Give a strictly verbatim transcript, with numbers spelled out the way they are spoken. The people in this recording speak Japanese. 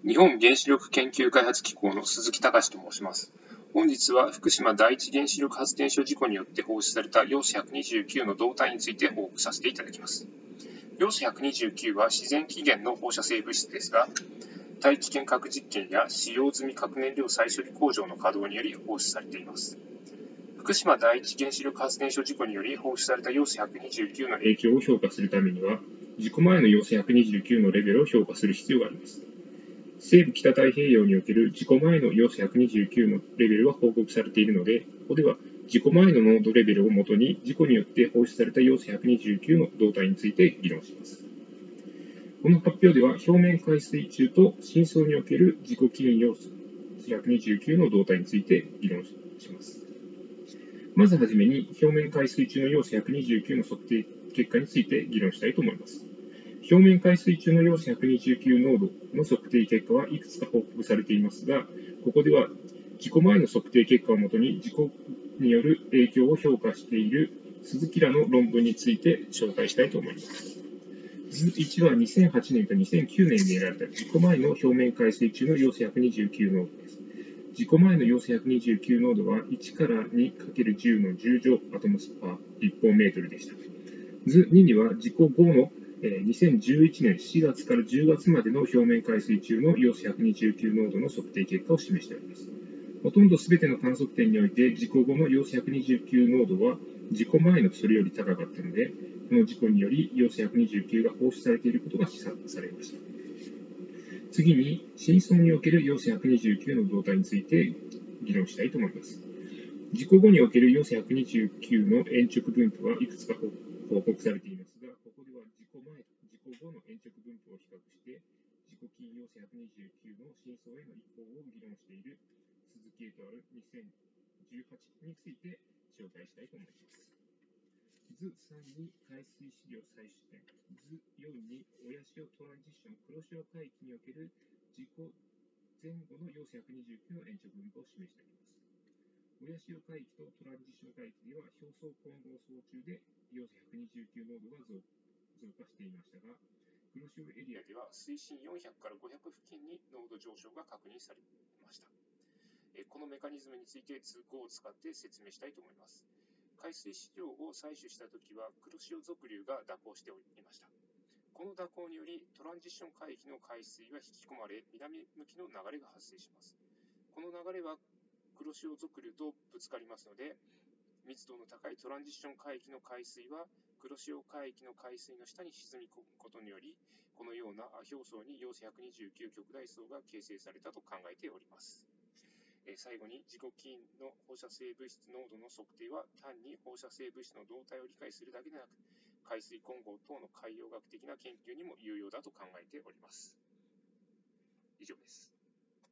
日本原子力研究開発機構の鈴木隆と申します。本日は福島第一原子力発電所事故によって放出されたヨウ素ひゃくにじゅうきゅうの動態について報告させていただきます。ヨウ素ひゃくにじゅうきゅうは自然起源の放射性物質ですが、大気圏核実験や使用済み核燃料再処理工場の稼働により放出されています。福島第一原子力発電所事故により放出されたヨウ素ひゃくにじゅうきゅうの影響を評価するためには、事故前のヨウ素ひゃくにじゅうきゅうのレベルを評価する必要があります。西部北太平洋における事故前のヨウ素ひゃくにじゅうきゅうのレベルは報告されているので、ここでは事故前の濃度レベルをもとに事故によって放出されたヨウ素ひゃくにじゅうきゅうの動態について議論します。この発表では表面海水中と深層における自己起因ヨウ素ひゃくにじゅうきゅうの動態について議論します。まずはじめに表面海水中のヨウ素ひゃくにじゅうきゅうの測定結果について議論したいと思います。表面海水中のヨウ素ひゃくにじゅうきゅう濃度の測定結果はいくつか報告されていますが、ここでは事故前の測定結果をもとに事故による影響を評価している鈴木らの論文について紹介したいと思います。図いちはにせんはちねんとにせんきゅうねんに得られた事故前の表面海水中のヨウ素ひゃくにじゅうきゅう濃度です。事故前のヨウ素ひゃくにじゅうきゅう濃度は いちからにかけるじゅう のじゅう乗アトモスパー立方メートルでした。図にには事故後のにせんじゅういちねんしがつからじゅうがつまでの表面海水中のヨウ素ひゃくにじゅうきゅう濃度の測定結果を示しております。ほとんどすべての観測点において事故後のヨウ素ひゃくにじゅうきゅう濃度は事故前のそれより高かったので、この事故によりヨウ素ひゃくにじゅうきゅうが放出されていることが示唆されました。次に、深層におけるヨウ素ひゃくにじゅうきゅうの動態について議論したいと思います。事故後におけるヨウ素ひゃくにじゅうきゅうの鉛直分布はいくつか報告されていますが、ここでは事故前、事故後の鉛直分布を比較して、自己起因ヨウ素ひゃくにじゅうきゅうの深層への移行を議論している鈴木エトアルにせんじゅうはちについて紹介したいと思います。図さんに海水資料採取点、図よんに親潮トランジション黒潮海域における事故前後のヨウ素ひゃくにじゅうきゅうの鉛直分布を示してあります。親潮海域とトランジション海域では表層混合層中でヨウ素ひゃくにじゅうきゅう濃度が増増加していましたが、黒潮エリアでは水深よんひゃくからごひゃく付近に濃度上昇が確認されました。このメカニズムについて図ごを使って説明したいと思います。海水資料を採取したときは黒潮俗流が蛇行しておりました。この蛇行によりトランジション海域の海水は引き込まれ、南向きの流れが発生します。この流れは黒潮俗流とぶつかりますので、密度の高いトランジション海域の海水は黒潮海域の海水の下に沈み込むことにより、このような表層にヨウ素ひゃくにじゅうきゅう極大層が形成されたと考えております。最後に自己起因の放射性物質濃度の測定は単に放射性物質の動態を理解するだけでなく、海水混合等の海洋学的な研究にも有用だと考えております。以上です。